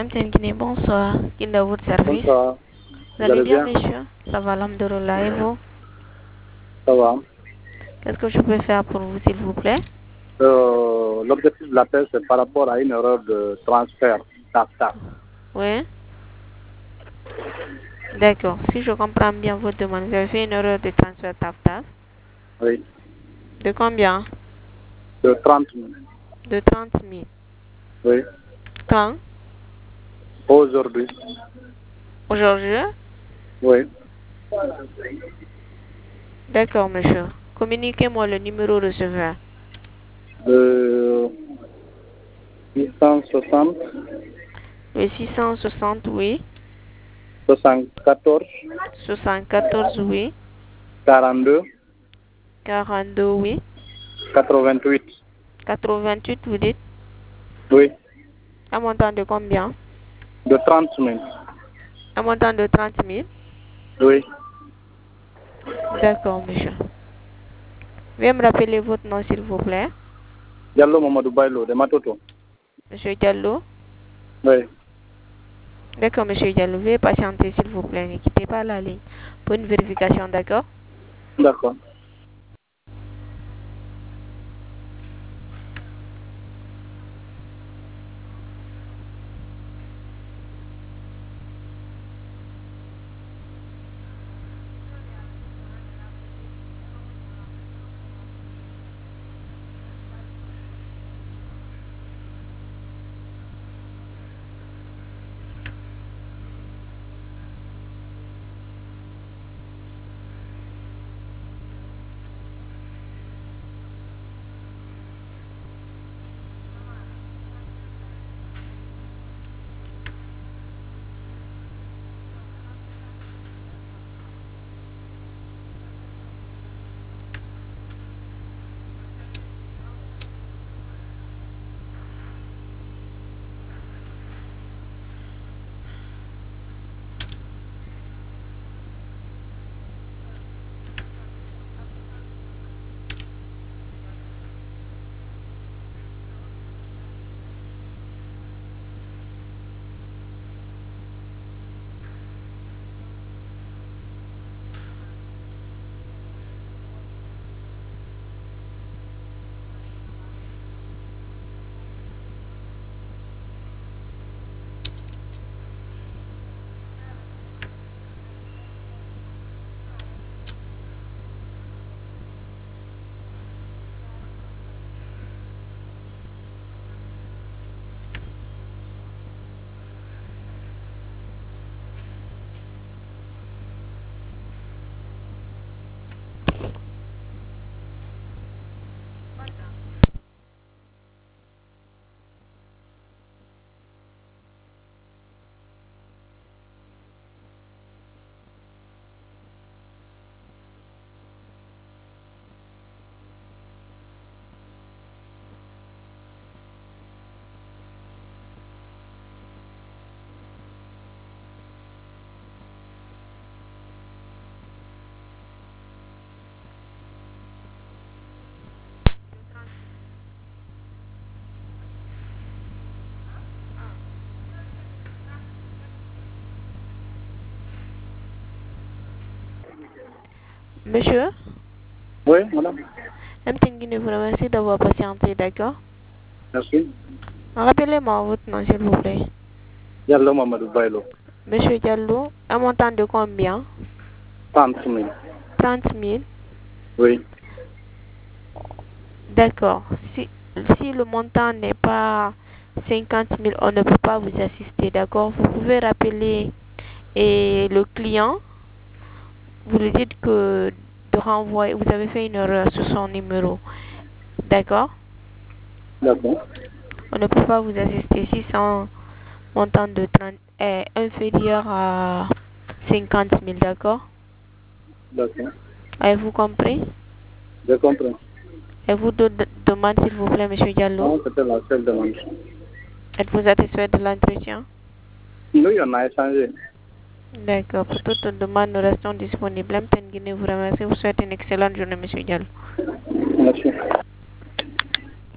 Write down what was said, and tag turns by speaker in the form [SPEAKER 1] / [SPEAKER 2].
[SPEAKER 1] MTN Guinée, bonsoir. Qui est à votre service?
[SPEAKER 2] Bonsoir.
[SPEAKER 1] Vous allez bien, monsieur? Ça va, alhamdoulilah, et vous?
[SPEAKER 2] Ça va.
[SPEAKER 1] Qu'est-ce que je peux faire pour vous, s'il vous plaît?
[SPEAKER 2] L'objectif de l'appel, c'est par rapport à une erreur de transfert d'AFTA.
[SPEAKER 1] Oui. D'accord. Si je comprends bien votre demande, vous avez fait une erreur de transfert TAFTA.
[SPEAKER 2] Oui.
[SPEAKER 1] De combien?
[SPEAKER 2] De 30 000.
[SPEAKER 1] De 30 000.
[SPEAKER 2] Oui.
[SPEAKER 1] Quand?
[SPEAKER 2] Aujourd'hui.
[SPEAKER 1] Aujourd'hui?
[SPEAKER 2] Oui.
[SPEAKER 1] D'accord, monsieur. Communiquez-moi le numéro receveur.
[SPEAKER 2] 660.
[SPEAKER 1] Le 660, oui.
[SPEAKER 2] 74.
[SPEAKER 1] 74, oui.
[SPEAKER 2] 42.
[SPEAKER 1] 42, oui.
[SPEAKER 2] 88.
[SPEAKER 1] 88, vous dites?
[SPEAKER 2] Oui.
[SPEAKER 1] Un montant de combien?
[SPEAKER 2] De 30 000.
[SPEAKER 1] Un montant de 30 000?
[SPEAKER 2] Oui.
[SPEAKER 1] D'accord, monsieur. Veuillez me rappeler votre nom, s'il vous plaît.
[SPEAKER 2] Diallo Mamadou Bailo, de Matoto.
[SPEAKER 1] Monsieur Diallo?
[SPEAKER 2] Oui.
[SPEAKER 1] D'accord, monsieur Diallo. Veuillez patienter, s'il vous plaît. Ne quittez pas la ligne pour une vérification, d'accord?
[SPEAKER 2] D'accord.
[SPEAKER 1] Monsieur?
[SPEAKER 2] Oui, madame.
[SPEAKER 1] MTN Guinée vous remercie d'avoir patienté, d'accord?
[SPEAKER 2] Merci.
[SPEAKER 1] Rappelez-moi votre nom, s'il vous plaît.
[SPEAKER 2] Diallo Mamadou Bailo.
[SPEAKER 1] Monsieur Diallo, un montant de combien?
[SPEAKER 2] 30 000.
[SPEAKER 1] 30 000.
[SPEAKER 2] Oui.
[SPEAKER 1] D'accord. Si le montant n'est pas 50 000, on ne peut pas vous assister, d'accord? Vous pouvez rappeler le client. Vous lui dites que de renvoyer, vous avez fait une erreur sur son numéro, d'accord?
[SPEAKER 2] D'accord.
[SPEAKER 1] On ne peut pas vous assister si son montant de 30 est inférieur à 50 000, d'accord?
[SPEAKER 2] D'accord.
[SPEAKER 1] Avez-vous compris?
[SPEAKER 2] J'ai compris.
[SPEAKER 1] Et vous demande, s'il vous plaît, monsieur Diallo,
[SPEAKER 2] Non, c'était la seule demande.
[SPEAKER 1] êtes-vous satisfait de l'entretien?
[SPEAKER 2] Oui, on a échangé.
[SPEAKER 1] D'accord. Pour toute demande, nous restons disponibles. MTN Guinée vous remercie. Vous souhaite une excellente journée, monsieur Diallo.
[SPEAKER 2] Merci.